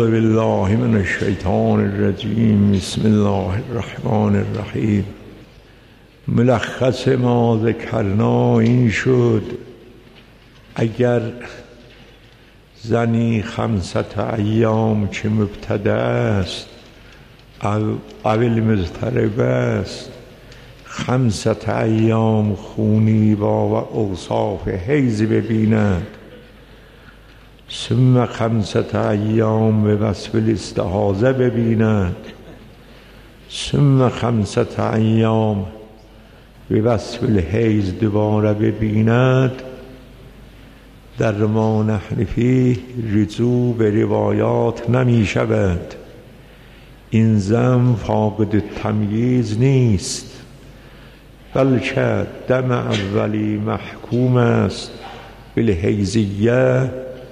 اعوذ بالله من الشیطان الرجیم. بسم الله الرحمن الرحیم. ملخص ما ذکرنا این شد اگر زنی 5 ایام که مبتدا است اول مضطرب است 5 ایام خونی با اوصاف حیض ببیند، ثم 5 ایام به وصف الاستحاضه ببیند، ثم 5 ایام به وصف الحیض دوباره ببیند، در ما نحن فیه رجوع به روایات نمی شود. این زن فاقد تمییز نیست، بلکه دم اولی محکوم است بالحیضیه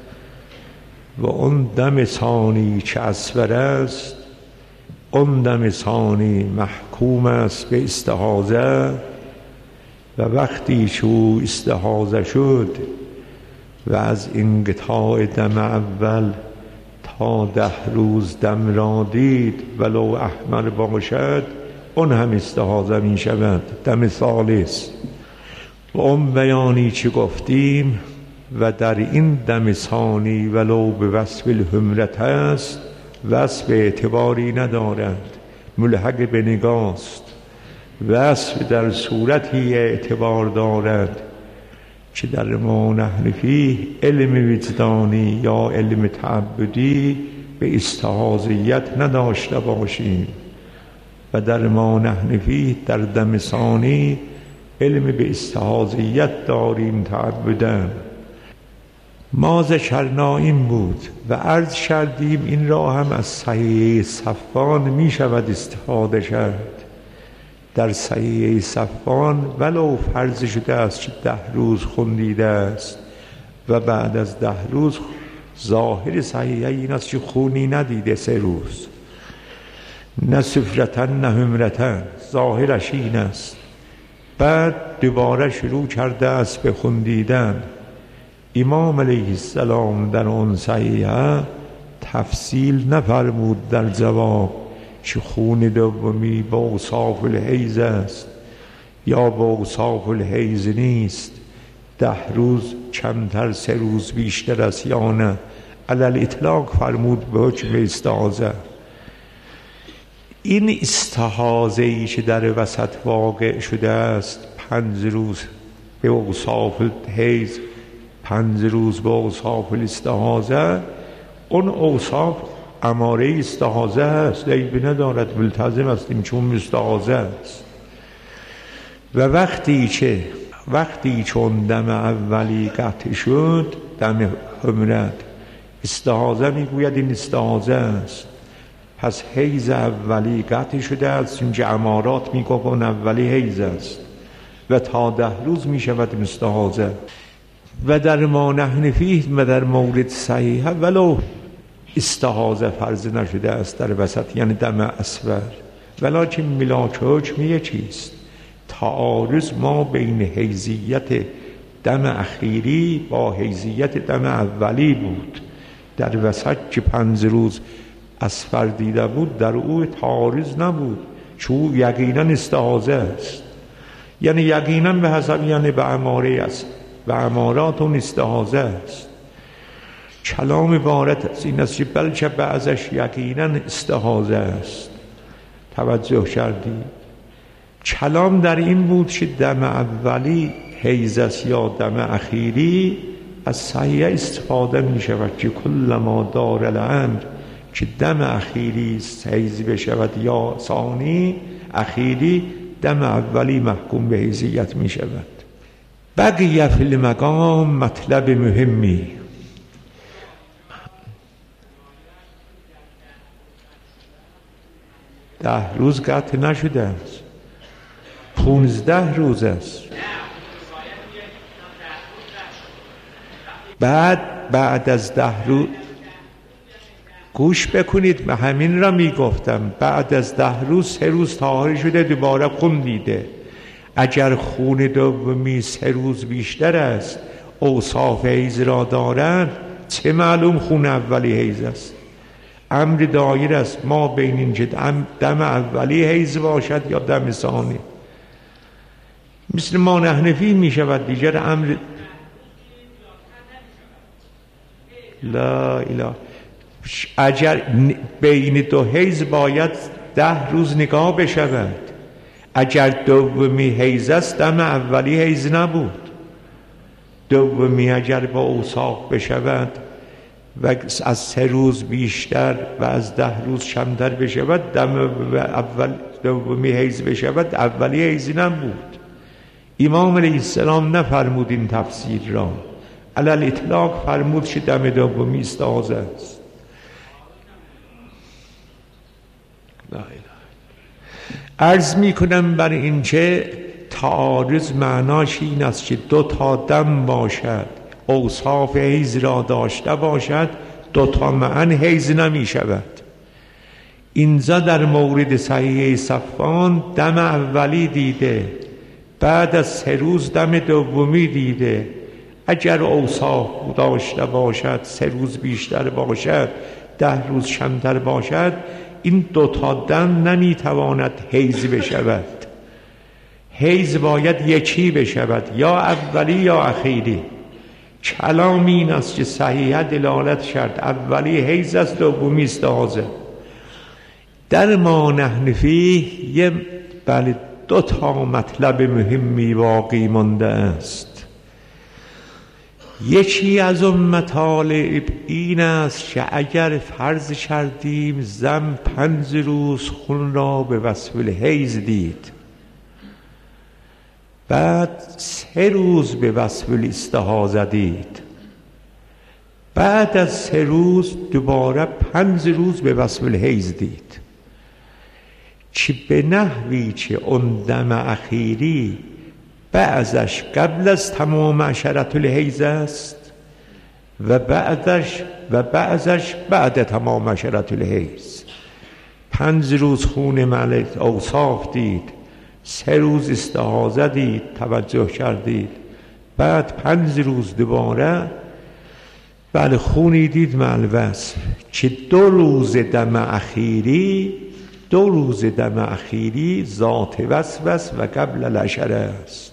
و اون دم ثانی که اصفر است اون دم ثانی محکوم است به استحاضه و وقتی که او استحاضه شد و از انقطاع دم اول تا 10 روز دم را دید ولو احمر باشد اون هم استحاضه می شود، دم ثالث. و اون بیانی که گفتیم و در این دم ثانی ولو به وصف الحمرت است وصف اعتباری ندارد، ملحق به نگاست. وصف در صورتی اعتبار دارد که در ما نحن فیه علم وجدانی یا علم تعبدی به استحاضیت نداشته باشیم و در ما نحن فیه در دم ثانی علم به استحاضیت داریم تعبدن. ما ذکرنا این بود و عرض کردیم این را هم از صحیحه صفوان می شود استفاده کرد. در صحیحه صفوان ولو فرض شده است که 10 روز خون دیده است و بعد از 10 روز ظاهر صحیحه این است که خونی ندیده 3 روز، نه صفرتن نه همرتن، ظاهرش این است. بعد دوباره شروع کرده است به خون دیدن. امام علیه السلام در اون صحیحه تفصیل نفرمود در جواب که خون دومی با اوصاف الحیض است یا با اوصاف الحیض نیست، 10 روز کمتر 3 روز بیشتر است یا نه. علی الاطلاق فرمود به حکم استحاضه. این استحاضه ای که در وسط واقع شده است 5 روز به اوصاف الحیض 5 روز به اوصاف الاستحاضه، اون اوصاف اماره استحاضه است، عیبی ندارد، ملتزم هستیم چون استحاضه است. و وقتی چون دم اولی قطع شد، دم حمرت، استحاضه میگوید این استحاضه است، پس حیض اولی قطع شده است، اینجا امارات میگوید اولی حیض است و تا 10 روز میشود استحاضه. و در ما نحن فیه و در مورد صحیحه ولو استحاضه فرض نشده است در وسط، یعنی دم اصفر، ولکن ملاک حکم یکیست. تعارض ما بین حیضیت دم اخیری با حیضیت دم اولی بود. در وسط که 5 روز اصفر دیده بود در او تعارض نبود، چون او یقینا استحاضه است، یعنی یقینا به حسب یعنی به اماره است، به امارات اون استحاضه است. کلام عبارت از این است که بلکه بعضش یقینا استحاضه است. توجه کردی؟ کلام در این بود که دم اولی حیض است یا دم اخیری، از صحیح استفاده می شود که کل ما دار الامر که دم اخیری حیض بشود یا ثانی اخیری، دم اولی محکوم به حیضیت می شود. بقیه فی المقام مطلب مهمی. ده روز قطع نشده است، 15 روز است. بعد از 10 روز گوش بکنید، من همین را میگفتم، بعد از 10 روز 3 روز طاهر شده دوباره خون دیده. اگر خون دومی 3 روز بیشتر است اوصاف حیض را دارد، چه معلوم خون اولی حیض است. امر دایر است ما بین این که دم اولی حیض باشد یا دم ثانی. مثل ما نحنفی می شود دیگر امر لا اله. اگر بین دو حیض باید 10 روز نگاه بشود. اگر دومی حیض است دم اولی حیض نبود. دومی اگر با اوصاف بشود و از 3 روز بیشتر و از 10 روز کمتر بشود دم اول دومی حیض بشود اولی حیض نبود. امام علیه السلام نفرمود این تفسیر را، علی الاطلاق فرمود که دم دومی استحاضه است. لا اله. عرض می کنم بر این که تعارض معناش این است که 2 تا دم باشد، اوصاف حیض را داشته باشد، 2 تا معا حیض نمی شود. اینجا در مورد صحیح صفوان دم اولی دیده، بعد از 3 روز دم دومی دیده. اگر اوصاف داشته باشد، 3 روز بیشتر باشد، 10 روز کمتر باشد، این 2 تا دم نمیتواند حیض بشود. حیض باید یکی بشود، یا اولی یا اخیری. کلام این است که صحیح دلالت شد اولی حیض است، دومی استحاضه. در ما نحنفی بله 2 تا مطلب مهمی باقی مانده است. یکی از اون مطالب این است که اگر فرض کردیم زن 5 روز خون را به وصف الحیض دید، بعد 3 روز به وصف الاستحاضه دید، بعد از 3 روز دوباره 5 روز به وصف الحیض دید، که به نحوی که اون دم اخیری بعضش قبل از تمام عشرة الحیض است و بعضش بعد تمام عشرة الحیض. 5 روز خون ملک اوصاف دید، 3 روز استحاضه دید، توجه کردید، بعد 5 روز دوباره بله خونی دید ملوث، که 2 روز دم اخیری ذات وصف و قبل العشره است.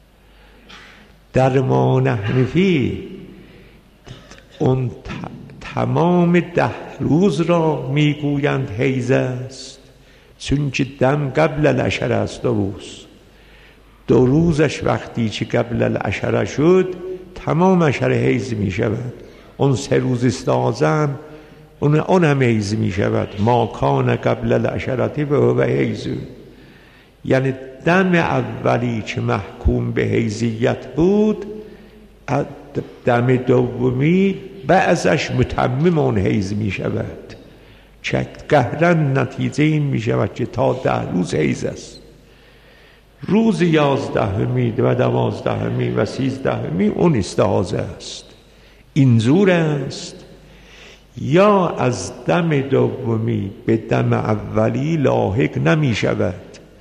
در ما نحنفی اون تمام 10 روز را میگویند حیض است، چون که دم قبل العشره است. 2 روز 2 روزش وقتی که قبل العشره شد تمام عشره حیض می شود. اون 3 روز استحاضه هم اون هم حیض می شود. ما کان قبل العشره و هو حیض. یعنی دم اولی که محکوم به حیضیت بود، دم دومی بعضش متمم اون حیض می شود، که قهرن نتیجه این می شود که تا 10 روز حیض است. روز 11می و 12می و 13می اون استحاضه است. اینجور است. یا از دم دومی به دم اولی لاحق نمی شود،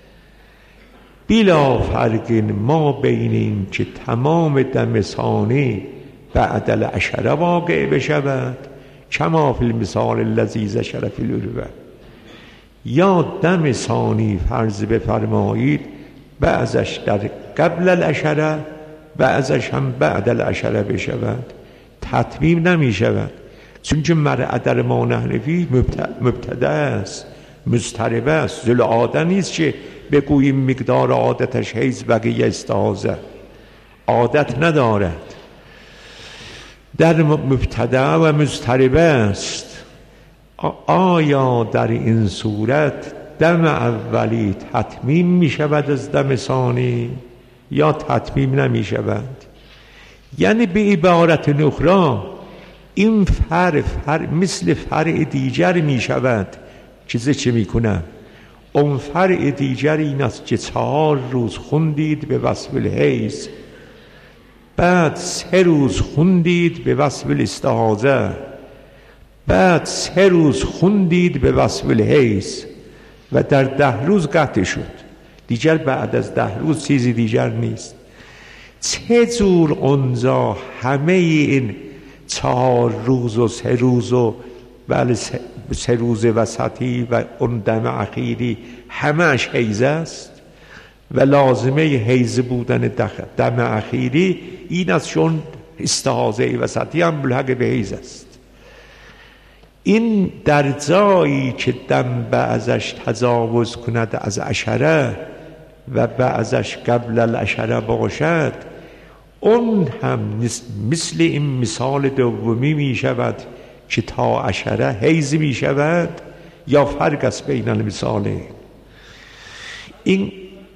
بلا فرق ما بین این که تمام دم ثانی بعد العشره واقع بشود، کما فی المثال الذی ذکر فی العروة، یا دم ثانی فرض بفرمایید بعضش در قبل العشره بعضش هم بعد العشره بشود، تتمیم نمی شود. چون که مرء در ما نحنفی مبتدع است، مضطرب است، ذل عاده نیست که بگوییم مقدار عادتش حیض بقیه استحاضه، عادت ندارد، در مبتدع و مضطرب است. آیا در این صورت دم اولی تتمیم می شود از دم ثانی یا تتمیم نمی شود؟ یعنی به عبارت اخرى این فرع مثل فرع دیگر می شود. چه می کنم؟ اون فرع دیگر این است که 4 روز خوندید به وصف الحیض، بعد 3 روز خوندید به وصف الاستحاضه، بعد 3 روز خوندید به وصف الحیض و در 10 روز قطع شد. دیگر بعد از 10 روز چیزی دیگر نیست. چه جور اونجا همه این 4 روز و 3 روز و 3 روز وسطی و اون دم اخیری همهش حیز است و لازمه حیز بودن دم اخیری این است چون استحاضه وسطی هم ملحق به حیز است. این در جایی که دم بعضش تجاوز کند از عشره و بعضش قبل العشره باشد، اون هم مثل این مثال دومی می شود که تا عشره حیز می شود یا فرق است بین المثالین. این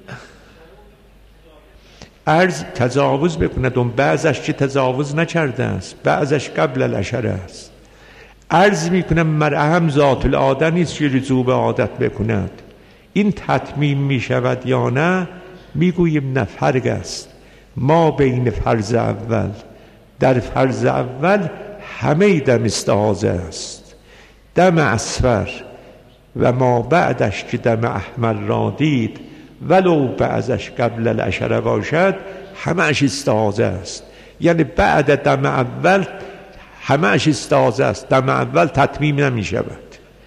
عرض تجاوز بکند، اون بعضش که تجاوز نکرده است، بعضش قبل العشره است. عرض میکنم مرأة هم ذات العاده نیست که رجوع به عادت بکند. این تتمیم میشود یا نه؟ میگوییم نه، فرق است ما بین فرض اول. در فرض اول همه دم استحاضه است، دم اصفر و ما بعدش که دم احمر را دید ولو بعضش قبل العشره باشد همهش استحاضه است. یعنی بعد دم اول همهش استحاضه است، دم اول تتمیم نمی شود.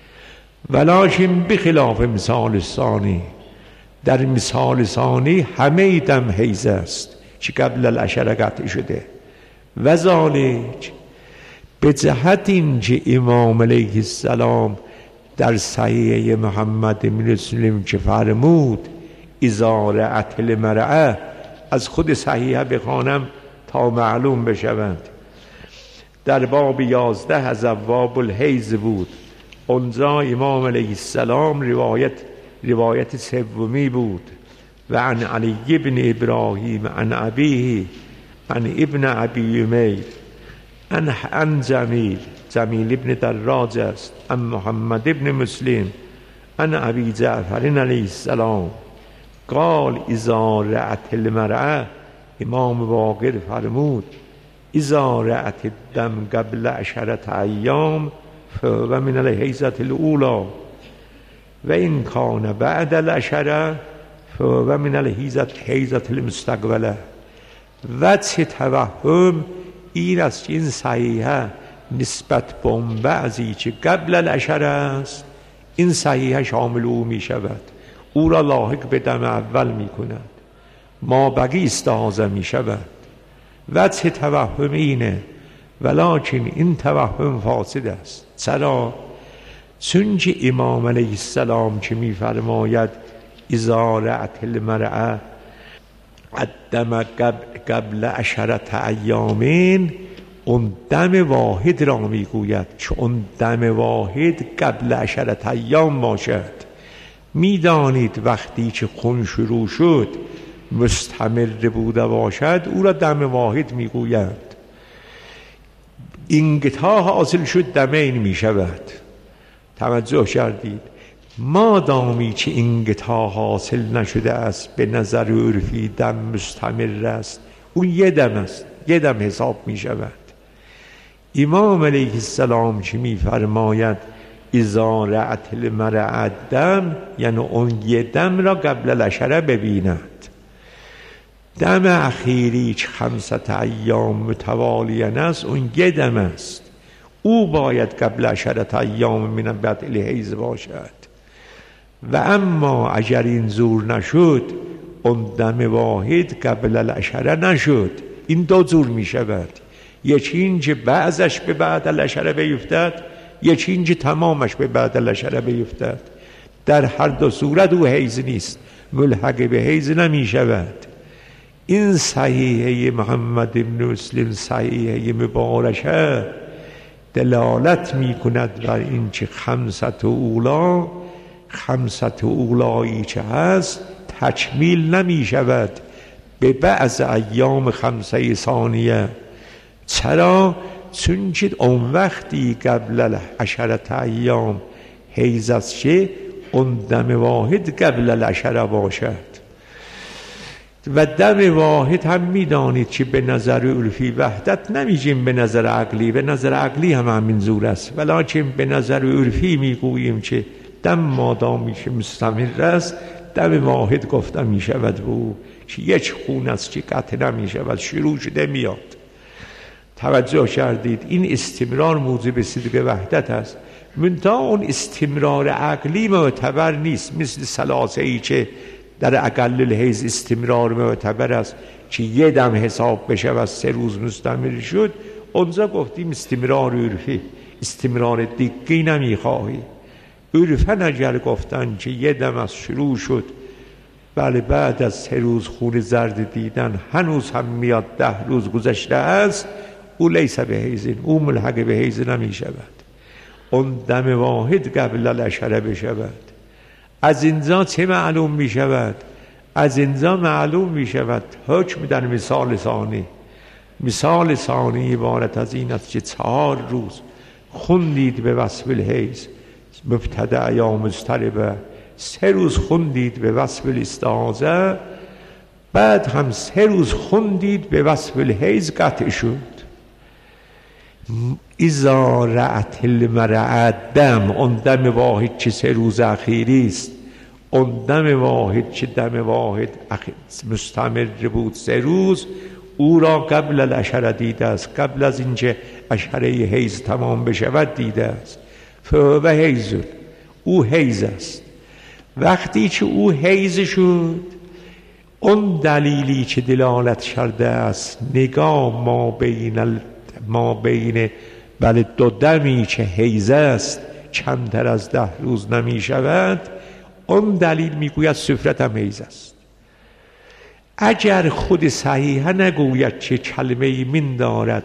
ولکن بخلاف مثال ثانی، در مثال ثانی همه دم حیض است که قبل العشره قطع شده. و ذالک به جهت این که امام علیه السلام در صحیح محمد بن مسلم که فرمود اذا رأت المرأة، از خود صحیحه بخوانم تا معلوم بشود، در باب 11 از ابواب الحیض بود. اونجا امام علیه السلام روایت سومی بود و عن علی بن ابراهیم عن ابیه عن ابن ابی امیر عن جمیل ابن دراج است عن محمد ابن مسلم عن ابی جعفر علیه السلام قال اذا رأت المرأة، امام باقر فرمود اذا رأت الدم قبل 10 ایام فهو من الحیضة الاولی و این کان بعد العشره فهو من الحیضة المستقبله. وجه توهم این است که این صحیحه نسبت به اون بعضی که قبل العشره است، این صحیحه شامل او می شود، او را لاحق به دم اول می کند، ما بقی استحاضه می شود. وجه توهم اینه، ولکن این توهم فاسد است. چرا؟ چون که امام علیه السلام که می فرماید اذا رأت المرأة الدم قبل 10 ایام، اون دم واحد را می گوید که اون دم واحد قبل 10 ایام باشد. می دانید وقتی که خون شروع شد مستمر بوده باشد او را دم واحد می گوید. انقطاع حاصل شد دمین می شود. توجه کردید؟ مادامی که انقطاع حاصل نشده است به نظر عرفی دم مستمر است، اون یه دم است، یه دم حساب می شود. امام علیه السلام که می فرماید اذا رأت المرأة الدم، یعنی اون یه دم را قبل العشره ببیند. دم اخیری که 5 ایام متوالیاً است اون یه دم است، او باید قبل 10 ایام من بعد الحیض باشد. و اما اگر این زور نشد، اون دم واحد قبل العشره نشد، این 2 جور می شود. یکی این که بعضش به بعد العشره بیفتد، یکی این که تمامش به بعد العشره بیفتد. در هر 2 صورت او حیض نیست، ملحق به حیض نمی شود. این صحیحه محمد بن مسلم، صحیحه مبارکه، دلالت می کند بر این که 5 اولا، 5 اولایی که هست تکمیل نمی شود به بعض ایام 5 ثانیه. چرا؟ چون که اون وقتی قبل 10 ایام حیض است که اون دم واحد قبل العشره باشد. و دم واحد هم میدانید که به نظر عرفی وحدت نمیگیم، به نظر عقلی، به نظر عقلی هم همین زور است، ولیکن به نظر عرفی میگوییم که دم مادامی که مستمر است دم واحد گفته می شود و او که یک خون است که قطع نمی شود، شروع شده میاد. توجه کردید؟ این استمرار موجب صدق وحدت است. منتها اون استمرار عقلی معتبر نیست، مثل ثلاثه ای که در اقل الحیض استمرار معتبر است که یه دم حساب بشه و 3 روز مستمر شد. اونجا گفتیم استمرار عرفی، استمرار دقیقی نمیخواهی. عرفن اگر گفتن که یه دم از شروع شد بله بعد از 3 روز خون زرد دیدن هنوز هم میاد 10 روز گذشته است، او لیس به حیض، او ملحق به حیض نمی شود. اون دم واحد قبل العشره بشود. از اینجا چه معلوم می شود؟ از اینجا معلوم می شود حکم در مثال ثانی. مثال ثانی عبارت از این است که 4 روز خوندید به وصف الحیض مبتدع یا مضطربه، 3 روز خوندید به وصف الاستعاذه، بعد هم 3 روز خوندید به وصف الحیض قطع شد. اذا رأت المرأة دم، اون دم واحد که 3 روز اخیری است، اون دم واحد که دم واحد مستمر بود 3 روز، او را قبل العشره دیده است، قبل از اینکه عشره حیض تمام بشود دیده است. فهو حیض، او حیض است. وقتی که او حیض شد، اون دلیلی که دلالت کرده است نگاه ما بین بله 2 دمی که حیض است کمتر از 10 روز نمی شود، اون دلیل میگوید سفرت هم حیض است. اگر خود صحیحه نگوید که کلمه من دارد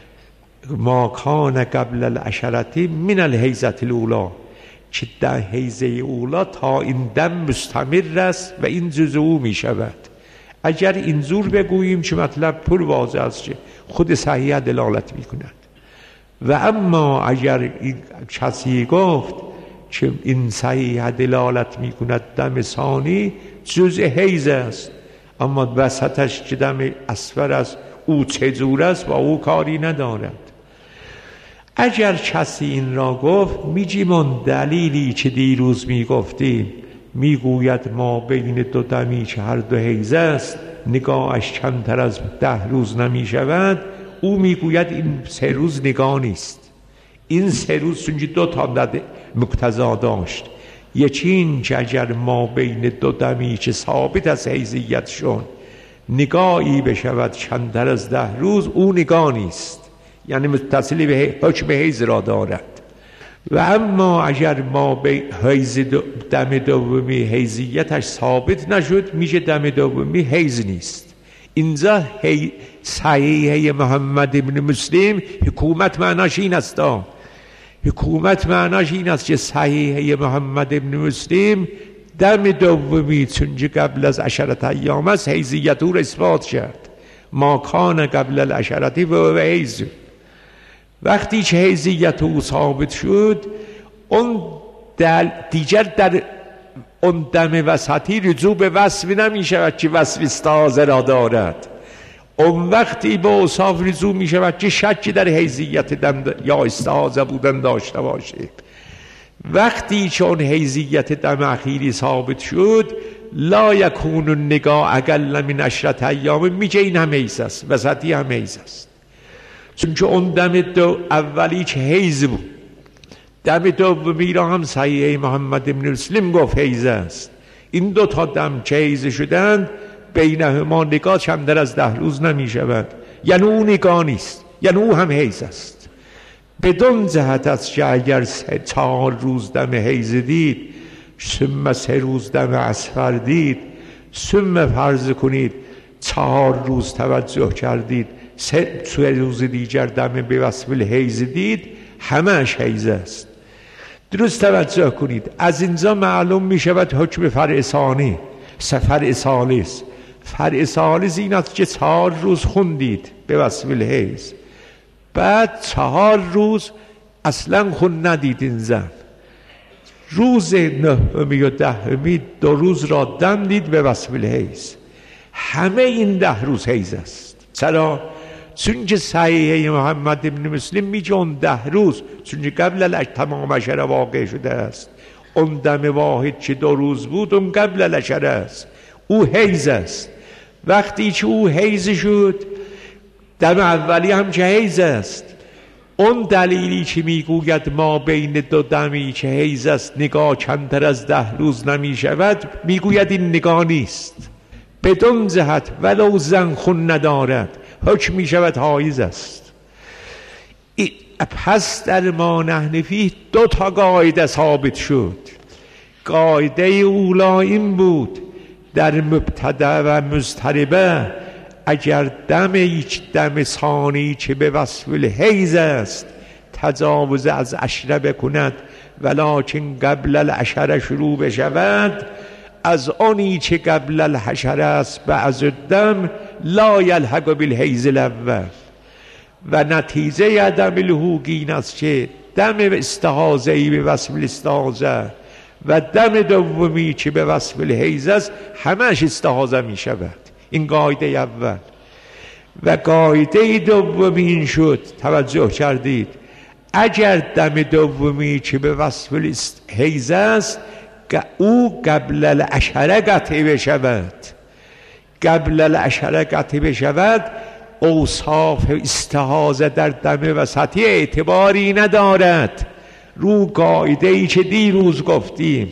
ما کان قبل العشرة من الحیضة الاولی، که در حیضه اولا تا این دم مستمر است و این جزء او می شود. اگر اینجور بگوییم که مطلب پر واضح است که خود صحیحه دلالت می کند. و اما اگر کسی گفت که این صحیحه دلالت می کند دم ثانی جزء حیض است، اما وسطش که دم اصفر است او چجور است و او کاری ندارد. اگر کسی این را گفت میگیم اون دلیلی که دیروز میگفتیم میگوید ما بین 2 دمی که هر 2 حیض است نگاهش کمتر از 10 روز نمی شود، او میگوید این 3 روز نگاه نیست. این 3 روز چون 2 تا مقتضا داشت. یکی این که اگر ما بین 2 دمی که ثابت از حیضیت شد نگاهی بشود کمتر از 10 روز، او نگاه نیست، یعنی متصلی به حکم حیض را دارد. و اما اگر ما به حیض دم دومی حیضیتش ثابت نشد میشه دم دومی حیض نیست. اینجا صحیحه محمد ابن مسلم حکومت معناش این است. حکومت معناش این است که صحیحه محمد ابن مسلم دم دومی چون قبل از 10 ایام است حیضیت او را اثبات کرد. ما کان قبل العشره و حیض. وقتی که حیضیت او ثابت شد، اون دیگر در اون دم وسطی رجوع به وصف نمی شود که وصف استعاذه را دارد. اون وقتی به اوصاف رجوع می شود که شک در حیضیت دم یا استعاذه بودن داشته باشید. وقتی که اون حیضیت دم اخیری ثابت شد، لا یکون النگاه اقل من 10 ایام، میگه این هم حیض است، وسطی هم حیض است. چون که اون دم اولی که حیض بود، دم دومی را هم صحیح محمد ابن مسلم گفت حیض است. این 2 تا دم که حیض شدند بینهما نگاه کمتر از 10 روز نمی شود، یعنی او نگاه نیست، یعنی او هم حیض است. بدون جهت است که اگر 4 روز دم حیض دید، ثم 3 روز دم اصفر دید، ثم فرض کنید 4 روز توجه کردید 3 روز دیگر دم به وصف الحیض دید، همه‌اش حیض است. درست توجه کنید. از اینجا معلوم می شود حکم فرع ثانی، فرع ثالث. فرع ثالث این است که 4 روز خوندید به وصف الحیض، بعد 4 روز اصلا خون ندیدین زن، روز 9 و 10 2 روز را دم دید به وصف الحیض، همه این 10 روز حیض است. چرا؟ چون که صحیحه محمد ابن مسلم میگه اون 10 روز چون که قبل تمام عشره واقع شده است، اون دم واحد که 2 روز بود اون قبل العشره است، او حیض است. وقتی که او حیض شد، دم اولی هم که حیض است، اون دلیلی که میگوید ما بین دو دمی که حیز است نگاه کمتر از 10 روز نمی شود، میگوید این نگاه نیست. بدون جهت ولو زن خون ندارد حکم می شود حایز است. پس در ما نحنفی 2 قاعده ثابت شد. قاعده اولا این بود در مبتدع و مضطربه اگر دم ثانی که به وصف الحیض است تجاوز از 10 بکند ولکن قبل العشره شروع بشود، از آنی که قبل الحشره است بعض الدم لا یلحق بالحیض الاول. و نتیجه عدم لحوق این است که دم استحاضه‌ای به وصف الاستحاضه و دم دومی که به وصف الحیض است همش استحاضه می شود. این قاعده اول. و قاعده دومی این شد، توجه کردید، اگر دم دومی که به وصف الحیض است او قبل العشره قطع بشود، قبل العشره قطع بشود، اوصاف استحاضه در دم وسطی اعتباری ندارد. رو قاعده ای که دیروز گفتیم،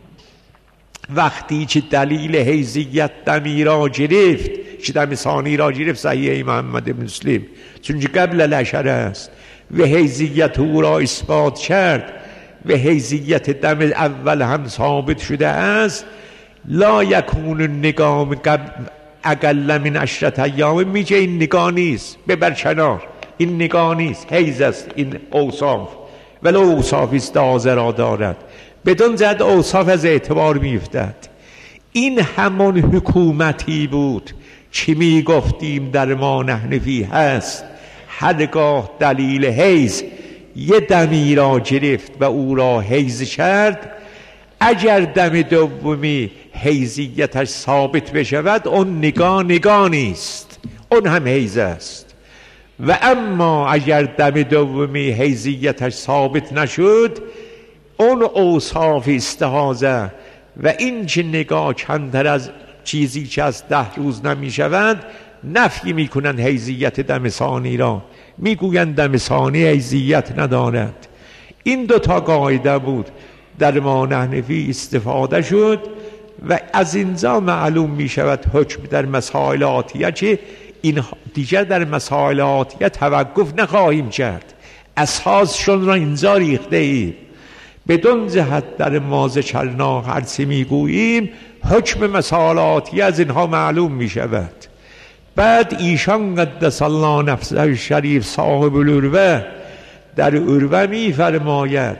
وقتی که دلیل حیضیت دمی را گرفت، که دم ثانی را گرفت، صحیح محمد مسلم، چون قبل العشره است و حیضیت او را اثبات کرد و حیضیت دم اول هم ثابت شده است، لا یکون النگام اقل من 10 ایام، میگه این نگاه نیست، ببر کنار، این نگاه نیست، حیض است این اوصاف، ولو اوصاف استحاضه را دارد، بدون زد اوصاف از اعتبار میفتد. این همان حکومتی بود که می گفتیم در ما نحنفی هست هرگاه دلیل حیض یه دمی را گرفت و او را حیض کرد، اگر دم دومی حیضیتش ثابت بشود اون نگاه نیست، اون هم حیض است. و اما اگر دم دومی حیضیتش ثابت نشد، اون اوصاف استحاضه و این که نگاه کمتر از چیزی که از 10 روز نمی شود نفی می کنند حیضیت دم ثانی را، می گویند دم ثانی حیضیت ندارد. این 2 قاعده بود در ما نحنفی استفاده شد و از اینجا معلوم می شود حکم در مسائل آتیه که این دیگر در مسائل آتیه توقف نخواهیم کرد، اساسشون را اینجا ریخته ایم. بدون جهت در ما ذکرنا هرچی میگوییم حکم مسائل آتیه از اینها معلوم می شود. بعد ایشان قدس الله نفسه الشریف صاحب العروه در عروه می فرماید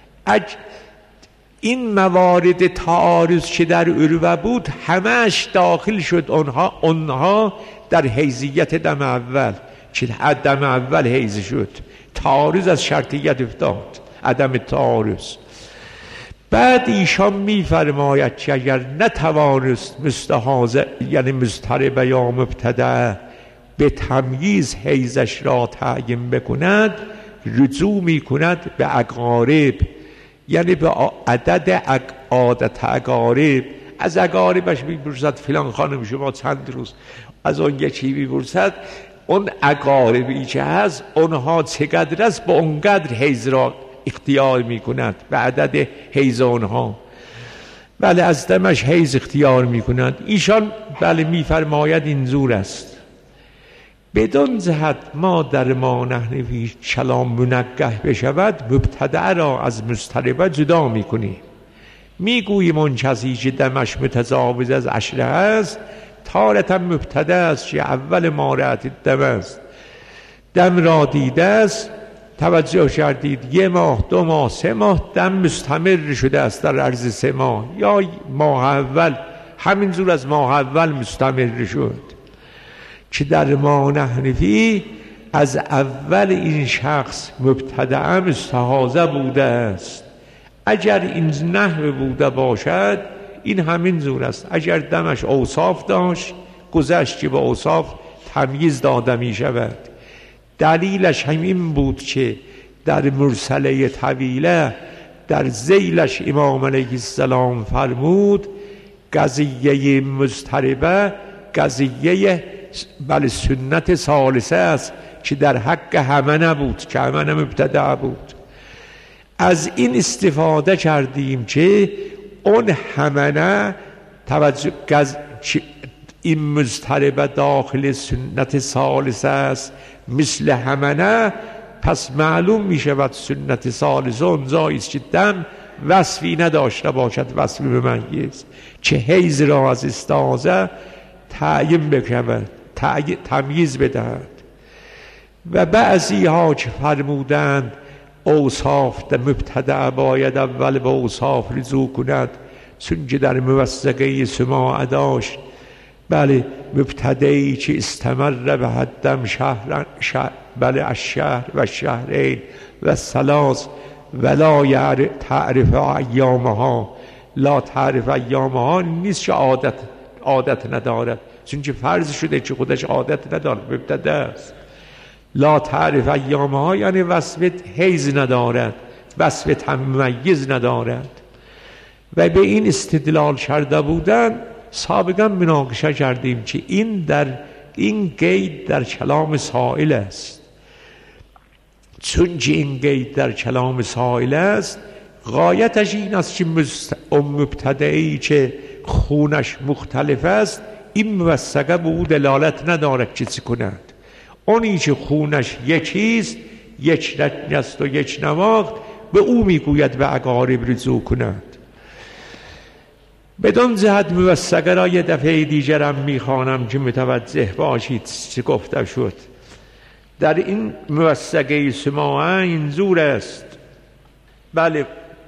این موارد تعارض که در عروه بود همش داخل شد اونها در حیضیت دم اول، که دم اول حیض شد، تعارض از شرطیت افتاد، عدم تعارض. بعد ایشان میفرماید که اگر نتوانست مستحاضه یعنی مضطربه یا مبتدع به تمییز حیضش را تعیین بکند، رجوع میکند به اقارب، یعنی به عدد عادت اقارب. از اقاربش میپرسد فلان خانم شما چند روز از اون یکی میپرسد، اون اقاربی که هست اونها چقدر است، با اونقدر حیض را اختیار میکنند به عدد حیض اونها. بله از دمش حیض اختیار میکنند. ایشان بله میفرماید اینجور است. بدون جهت ما در ما نحنفی کلام منقح بشود مبتدع را از مضطربه جدا میکنیم. میگوییم اون کسی که دمش متجاوز از 10 است تارتا مبتدع است که اول مارعت دم است، دم را دیده است، توجه کردید 1 ماه 2 ماه 3 ماه دم مستمر شده است در عرض 3 ماه یا ماه اول همینجور از ماه اول مستمر شد، که در ما نحنفی از اول این شخص مبتدع مستحاضه بوده است. اگر این نحو بوده باشد این همین زور است. اگر دمش اوصاف داشت گذشت که به اوصاف تمییز داده می شود. دلیلش همین بود که در مرسله طویله در ذیلش امام علیه السلام فرمود قضیه مضطربه قضیه بله سنت ثالثه است که در حق همه نبود، که همه مبتدع بود. از این استفاده کردیم که اون همه توجه این مضطرب داخل سنت ثالثه است مثل همه، پس معلوم می شود سنت ثالثه اونجایی است که دم وصفی نداشته باشد، وصفی بمنگیز که حیز را از استاذه تعیین بکند، تمییز بدهد. و بعضی ها که فرمودند اوصاف در مبتدع باید اول به اوصاف رجوع کند، چون که در موثقه سماع داشت بله مبتدعی که استمر به حدم شهر بله الشهر و الشهرین و ثلاث ولا تعرف ایامها، لا تعرف ایامها نیست که عادت ندارد، چون که فرض شده که خودش عادت ندارد، مبتدع است. لا تعرف ایامها یعنی وصف حیز ندارد، وصف تمییز ندارد. و به این استدلال کرده بودن سابقا مناقشه کردیم که این قید در کلام سائل است، چون که این قید در کلام سائل است غایتش این است که مبتدعی که خونش مختلف است این موثقه به او دلالت ندارد که چی کند. اونی که خونش یکیست، یک رنگ است و یک نواخت، به او میگوید به اقارب رجوع کند. بدون جهت موثقه را یه دفعه دیگرم میخوانم که متوجه باشید چه گفته شد. در این موثقه سماع اینجور است، بله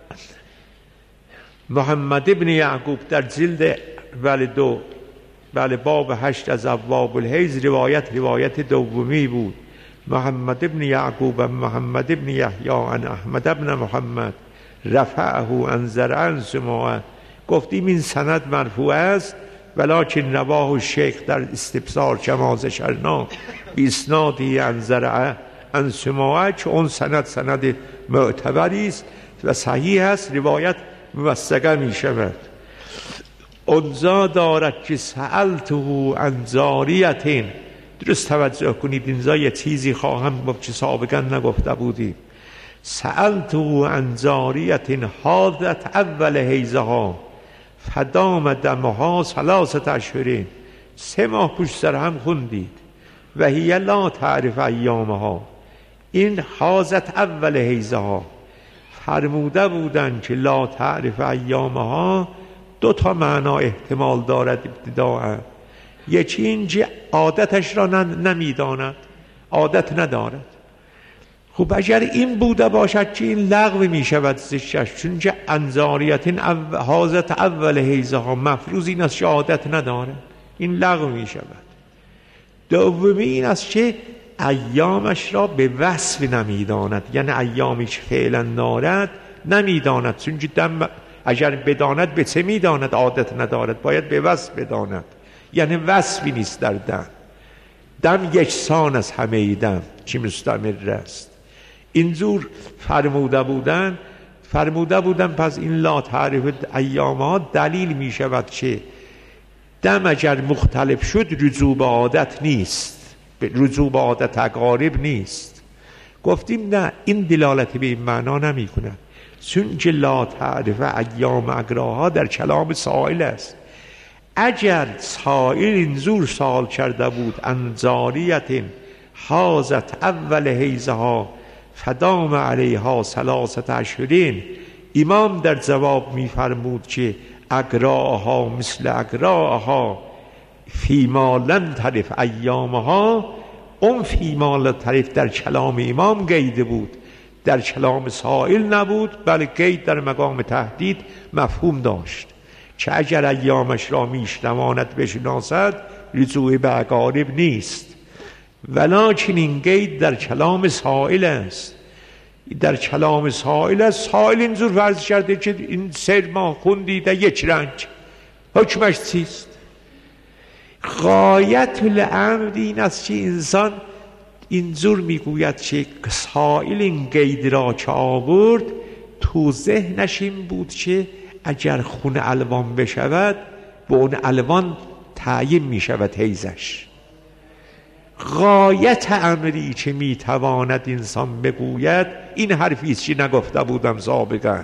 محمد ابن یعقوب در جلد بله 2 بله باب 8 از ابواب الحیض روایت دومی بود. محمد ابن یعقوب محمد ابن یحیی عن احمد ابن محمد رفعه عن زرع سماع. گفتیم این سند مرفوع است ولکن رواه الشیخ در استبصار کما ذکرنا باسنادی عن زرع عن سماع، که اون سند معتبری است و صحیح است، روایت موثقه می شود. اونجا دارد که سألته عن جاریة، درست توجه کنید اینجا یه چیزی خواهم گفت که سابقا نگفته بودیم. سألته عن جاریة حاضت اول حیضها فدام دمها 3 اشهر، 3 ماه پشت سر هم خوندید. و هی لا تعرف ایامها، این حاضت اول حیضها فرموده بودن که لا تعرف ایامها 2 معنا احتمال دارد ابتداء. یکی اینکه عادتش را نمیداند، عادت ندارد. خب اگر این بوده باشد که این لغو می شود زشتش، چون که انزاریت حاضت اول حیضها مفروض این است که عادت ندارد، این لغو می شود. دومی این است که ایامش را به وصف نمیداند، یعنی ایامی که فعلا دارد نمیداند، چون که دم اگر بداند به چه میداند؟ عادت ندارد، باید به وصف بداند، یعنی وصفی نیست در دم یکسان از همه دم که مستمر است. اینجور فرموده بودن پس این لا تعرف ایامها دلیل می شود که دم اگر مختلف شد رجوع به عادت نیست، رجوع به عادت اقارب نیست. گفتیم نه، این دلالت به این معنا نمی کند، چون که لا تعرف ایام اقراها در کلام سائل است. اگر سائل اینجور سوال کرده بود عن جاریة حاضت اول حیضها فدام علیها 3 اشهر، امام در جواب می‌فرمود که اقراها مثل اقراها فیما لم تعرف ایامها، اون فیما لم تعرف در کلام امام قید بود، در کلام سائل نبود، بلکه قید در مقام تهدید مفهوم داشت که اگر ایامش را میشنواند بشناسد رجوع به اقارب نیست. ولکن این قید در کلام سائل است، در کلام سائل است. سائل اینجور فرض کرده که این 3 ماه خوندیده یک رنگ، حکمش چیست؟ غایت الامر این است که انسان اینجور میگوید که سائل این قید را که آورد تو ذهنش این بود که اگر خون الوان بشود به اون الوان تعیین می شود حیضش. غایت امری که میتواند انسان بگوید، این حرفیست که نگفته بودم سابقا،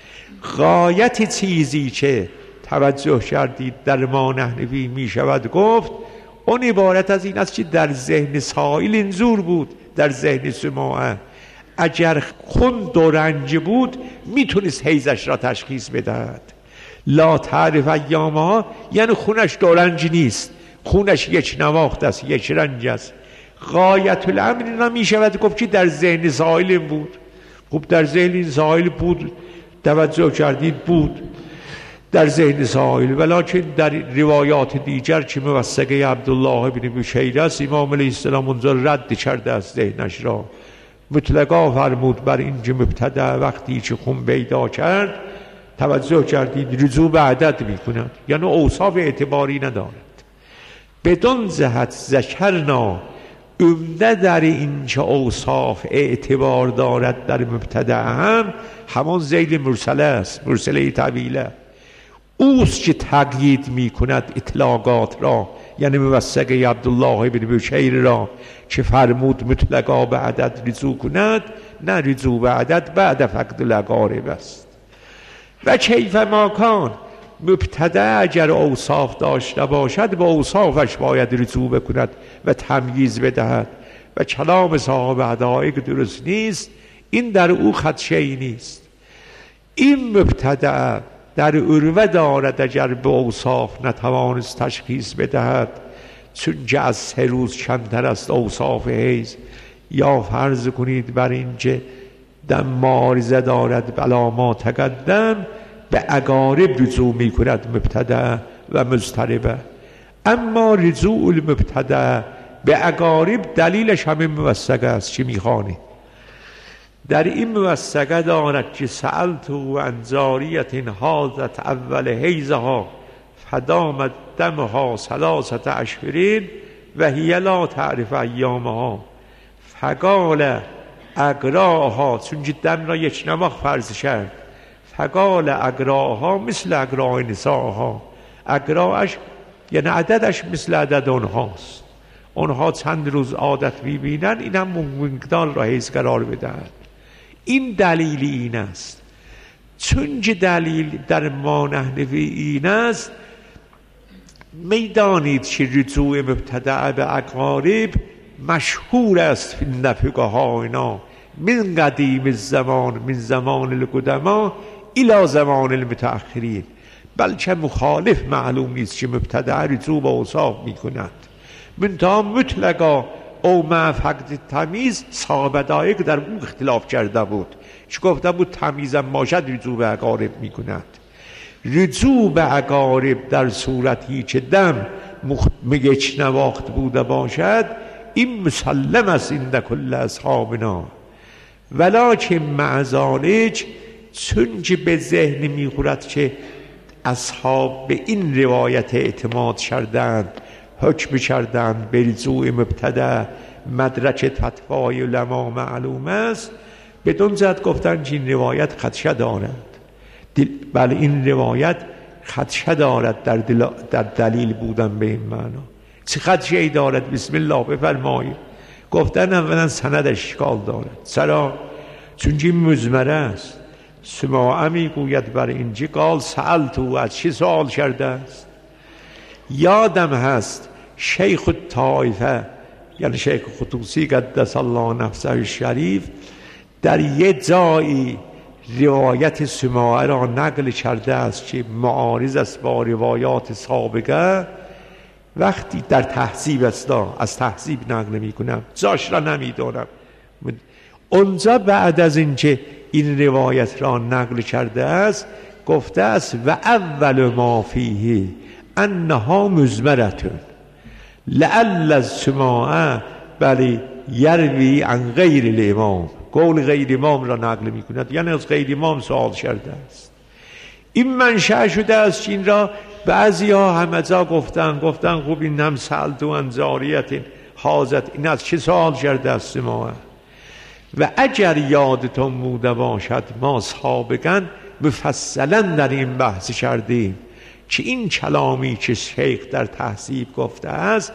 غایت چیزی که توجه کردید در ما نحنوی می شود گفت، اون عبارت از این است که در ذهن سائل اینجور بود، در ذهن سماعه اگر خون و رنج بود میتونست حیزش را تشخیص بدهد. لا تعرف ایامها یعنی خونش دورنج نیست، خونش یک نواخت است، یک رنج است. غایت الامر اینا می شود گفت که در ذهن سائل بود. خب در ذهن این سائل بود، توجه کردید بود در ذهن سائل، ولیکن در روایات دیگر که موثقه عبدالله بن بشیر است، امام علیه السلام اونجا رد کرده از ذهنش را، مطلقا فرمود بر اینجا مبتدا وقتی که خون پیدا کرد، توجه کردید، رجوع به عدد می کند، یعنی اوصاف اعتباری ندارد. بدون جهت ذکرنا، عمده در این که اوصاف اعتبار دارد در مبتدا همان زید مرسله است، مرسله طویله اوست که تقیید می کند اطلاقات را، یعنی موثقه عبدالله بن بشیر را که فرمود مطلقا به عدد رجوع کند، نه رجوع به عدد بعد فقد الاقارب است. و کیف ما کان، مبتدا اگر اوصاف داشته باشد به اوصافش باید رجوع بکند و تمییز بدهد، و کلام صاحب حدائق درست نیست، این در او خدشه‌ای نیست. این مبتدا در عروه دارد اگر به اوصاف نتوانست تشخیص بدهد، چون که از 3 روز کمتر است اوصاف حیض، یا فرض کنید بر اینکه دم معارضه دارد بلا ما تقدم، به اقارب رجوع می کند مبتدا و مضطربه. اما رجوع المبتدا به اقارب دلیلش همه موثقه است که میخوانید. در این موثقه دارد که سألتو عن جاریة حاضت اول حیضها فدامت دمها 3 اشهر و هی لا تعرف ایامها فقال اقراها، چون دم را یک نماخ فرض کرد، فقال اقراها مثل اقراء نساها، اقراش یعنی عددش مثل عدد اونهاست، اونها چند روز عادت میبینن، این هم مقدار را حیض قرار بدهد. این دلیل این است. چون که دلیل در ما نحنوی این است، میدانید که رجوع مبتدا به اقارب مشهور است فی الفقهاء من قدیم الزمان، من زمان القدما الی زمان المتأخرین، بلکه مخالف معلوم نیست که مبتدا رجوع به اوصاف می کند. منتها مطلقا او مع فقد تمیز، صاحب حدائق در اون اختلاف کرده بود که گفته بود تمیزم باشد رجوع به اقارب می کند. رجوع به اقارب در صورتی که دم یک نواخت بوده باشد، این مسلم است عند کل اصحابنا، ولکن مع ذلک چون که به ذهن میخورد که اصحاب به این روایت اعتماد کردند، حکم کردند به رجوع مبتدا، مدرک فتوای علما معلوم است، بدون جهت گفتن که این روایت خدشه دارد. بله این روایت خدشه دارد در دلیل بودن به این معنا. چه خدشه ای دارد؟ بسم الله بفرمایید. گفتن اولا سند اشکال دارد. چرا؟ چون این مزمره است. سماعه میگوید بر اینجا قال سألتو، از چه سوال کرده است؟ یادم هست شیخ الطائفه یعنی شیخ خطوسی قدس الله نفسه الشریف در یه جایی روایت سماعه را نقل کرده است که معارض است با روایات سابقه. وقتی در تهذیب است، از تهذیب نقل می کنم، جاش را نمیدونم، اونجا بعد از اینکه این روایت را نقل کرده است گفته است و اول ما فیه انها مزمرتون لعل السماعه بلی یروی عن غیر الامام، قول غیر امام را نقل می کند، یعنی از غیر امام سوال کرده است. این منشأ شده است این را بعضی ها همه جا گفتن خوب این هم سألتو عن جاریة حاضت، این از چه سوال کرده است سماعه؟ و اگر یادتون بوده باشد ما سابقا مفصلا در این بحث کردیم که این کلامی که شیخ در تهذیب گفته است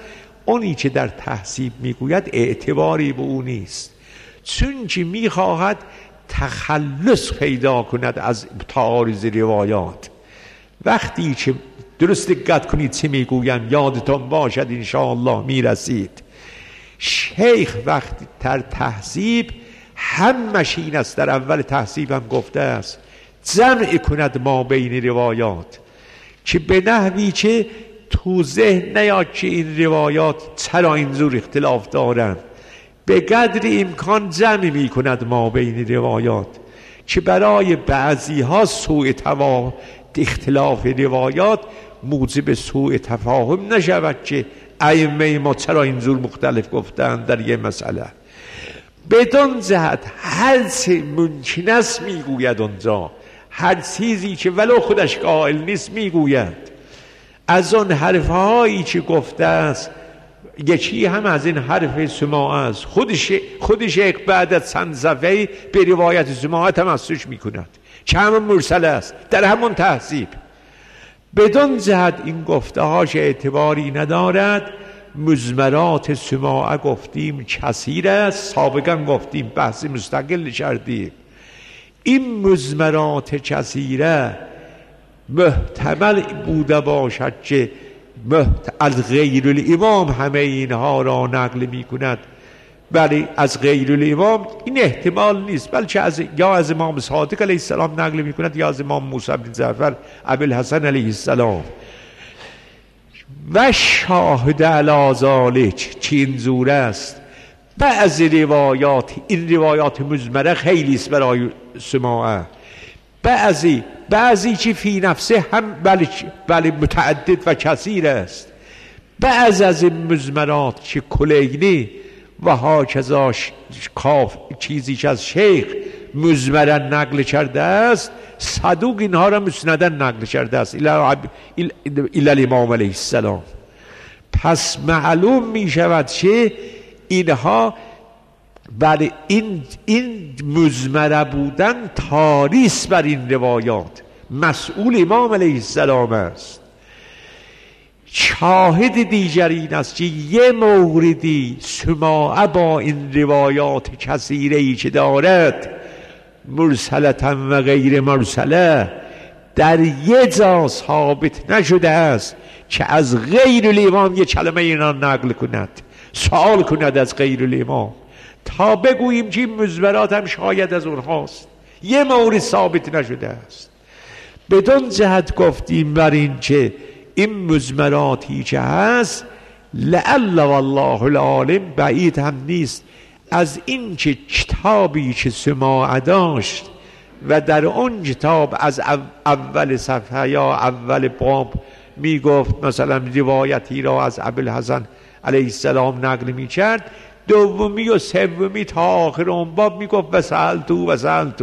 اونی که در تهذیب میگوید اعتباری به او نیست، چون که میخواهد تخلص پیدا کند از تعارض روایات. وقتی که درست دقت کنید چه میگویم، یادتون باشد انشاءالله میرسید. شیخ وقتی در تهذیب همش این است، در اول تهذیب هم گفته است، جمع کند ما بین روایات، که به نحوی که تو ذهن نیاد که این روایات چرا اینجور اختلاف دارند، به قدر امکان جمع می کند ما بین روایات، که برای بعضی ها سوء اختلاف روایات موجب سوء تفاهم نشود که ائمه ما چرا اینجور مختلف گفتند در یه مسئله. بدون جهت هر چه ممکن است میگوید اونجا، هر چیزی که ولو خودش قائل نیست میگوید. از اون حرفهایی که گفته است یکی هم از این حرف سماع است، خودش بعد از چند صفحه به روایت سماع تمسک میکند که همون مرسل است در همون تهذیب. بدون جهت این گفته هاش اعتباری ندارد. مزمرات سماع گفتیم کثیر است، سابقا گفتیم بحث مستقل کردیم. این مزمرات کثیره محتمل بوده باشد که از غیر الامام همه اینها را نقل می کند، ولی از غیر الامام این احتمال نیست، بلکه یا از امام صادق علیه السلام نقل می کند یا از امام موسی بن جعفر ابوالحسن علیه السلام. و شاهد علی ذلک که اینجور است، بعضی روایات، این روایات مزمره خیلی است برای سماعه، بعضی که فی نفسه هم بله متعدد و کثیر است، بعض از این مزمرات که کلینی و ها چیزی که از شیخ مزمره نقل کرده است، صدوق اینها را مسندن نقل کرده است الی الامام علیه السلام. پس معلوم می شود که اینها بله این مزمره بودن تاریس بر این روایات مسئول امام علیه السلام است. شاهد دیگر این است که یه موردی سماعه با این روایات کثیره‌ای که دارد، مرسلتا و غیر مرسله، در یه جا ثابت نشده است که از غیر الامام یه کلمه اینا نقل کند، سوال کند از غیر الامام تا بگوییم که این مزمرات هم شاید از اونهاست. یه مورد ثابت نشده است. بدون جهت گفتیم بر این که این مزمراتی که هست، لعل والله العالم بعید هم نیست از این که کتابی که سماع داشت و در اون کتاب از اول صفحه یا اول باب می گفت مثلا روایتی را از ابوالحسن علیه السلام نقل می کرد، دومی و سومی تا آخر اون باب می گفت وسألتو.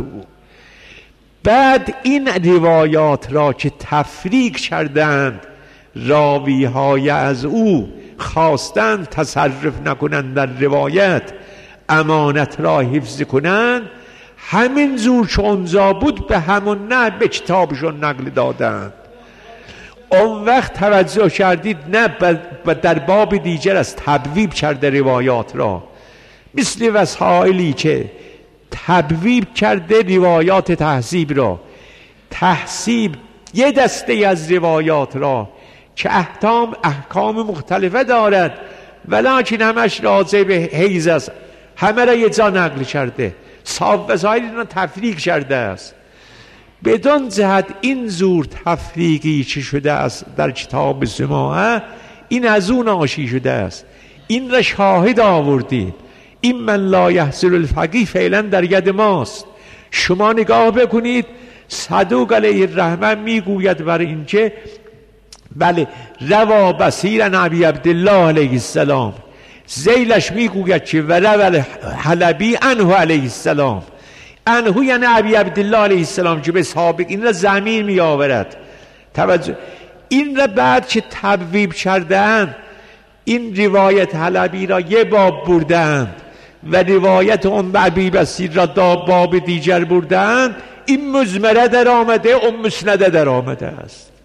بعد این روایات را که تفریق کردند، راوی های از او خواستند تصرف نکنند در روایت، امانت را حفظ کنند، همین زور چونزا بود به همون نه به کتابشون نقل دادند. اون وقت توجه کردید نه در باب دیگر از تبویب کرده روایات را، مثل وسائلی که تبویب کرده روایات تهذیب را. تهذیب یه دسته از روایات را که احکام مختلفه دارد ولکن همش راجع به حیض است، همه را یه جا نقل کرده، وسائلی را تفریق کرده است. بدون جهت این زور تفریقی چه شده است در کتاب سماعه، این از اون ناشی شده است. این را شاهد آوردیم. این من لا یحصل الفقیه فعلا در ید ماست. شما نگاه بکنید، صدوق علیه الرحمه میگوید بر این که بله روا بصیر ابی عبدالله علیه السلام، زیلش میگوید که و روا حلبی عنه علیه السلام. عنه یعنی ابی عبدالله علیه السلام که به سابق این را ضمیر می آورد. توجه، این را بعد که تبویب کردند، این روایت حلبی را یه باب بردند و روایت ابی بصیر را باب دیگر بردند، این مزمره در آمده، مسنده در آمده است.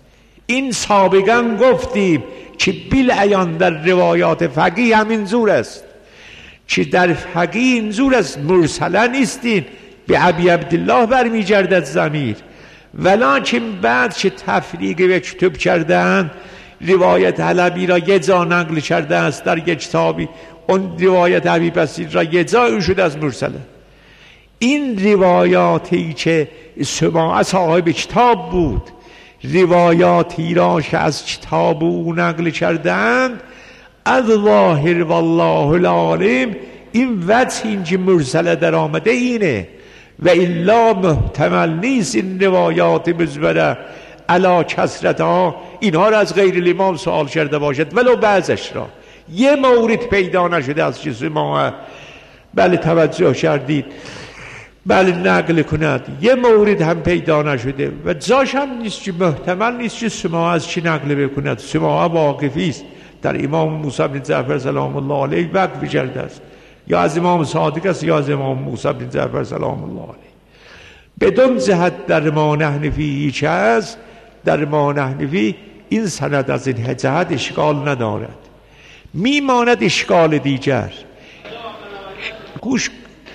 این سابقا گفتیم که بالعیان در روایات فقیه همین زور است، که در فقیه این زور است، مرسله نیستین، به ابی عبدالله برمیگردد ضمیر. ولکن بعد که تفریق به کتب کردن روایت حلبی را یه جا نقل کرده است در یک کتابی، اون روایت ابی بصیر را یه جا شده از مرسله. این روایاتی که سماع صاحب کتاب بود، روایاتی را که از کتاب او نقل کردند، از ظاهر والله العالم این وجه اینکه مرسله در آمده اینه، و الا محتمل نیست این روایات مزبره علا کثرتها اینها را از غیر الامام سوال کرده باشد، ولو بعضش را. یه مورد پیدا نشده از چیز ما بله توجه کردید، بله نقل کند، یه مورد هم پیدا نشده و جاش هم نیست که محتمل نیست که سماع از چی نقل بکند. سماع واقفی است، در امام موسی بن جعفر سلام الله علیه وقف کرده است، یا از امام صادق است یا از امام موسی بن جعفر سلام الله علیه. بدون جهت در ما نحن فیه چه است، در ما نحن فیه این سند از این جهت اشکال ندارد، میماند اشکال دیگر. گوش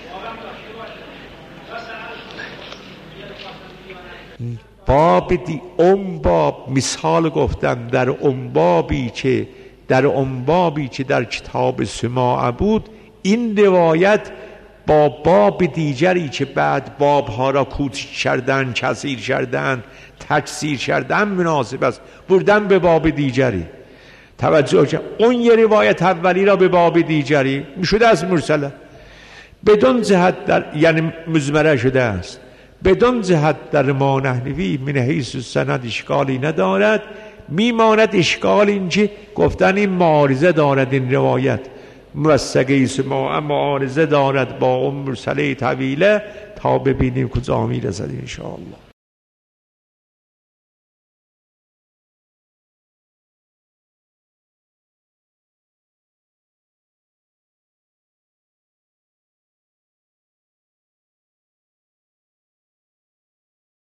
باب باب مثال گفتم، در بابی که در کتاب سماع بود، این روایت با باب دیگری که بعد بابها را کوچک کردن، کثیر کردن، تکثیر کردن مناسب است، بردن به باب دیگری. توجه کنید، اون یه روایت اولی را به باب دیگری میشده از مرسله، بدون جهت در یعنی مزمره شده است، بدون جهت در ما نحنوی من حیث سند اشکالی ندارد. میماند اشکال اینکه گفتن این معارضه دارد، این روایت موثقه سماع معارضه دارد با اون مرسله طویله، تا ببینیم کجا میرسد ان شاء الله.